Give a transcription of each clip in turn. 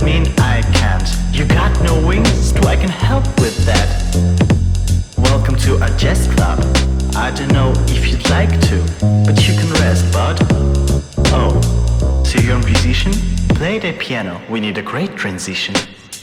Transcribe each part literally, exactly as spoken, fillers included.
that mean I can't? You got no wings, so I can help with that. Welcome to our jazz club. I don't know if you'd like to, but you can rest, bud. Oh, so you're a musician? Play the piano, we need a great transition.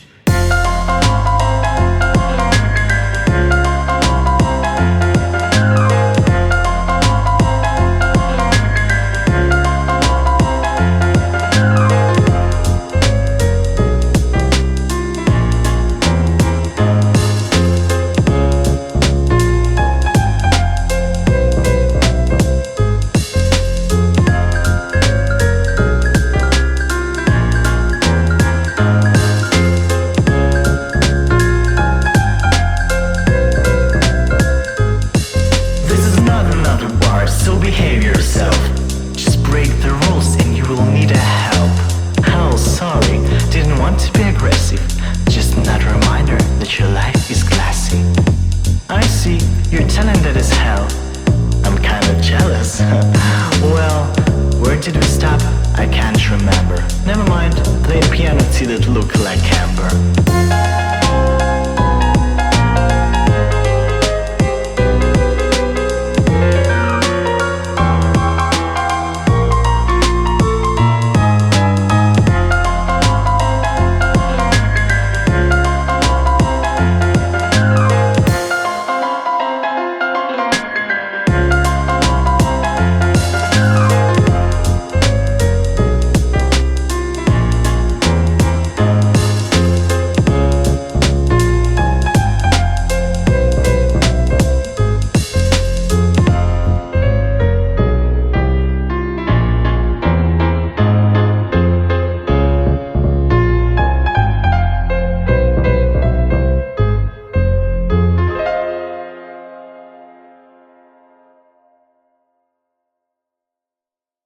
So behave yourself. Just break the rules and you will need a help. Oh, sorry, didn't want to be aggressive. Just another reminder that your life is classy. I see, you're talented as hell. I'm kinda jealous. Well, where did we stop? I can't remember. Never mind, play the piano till it look like amber.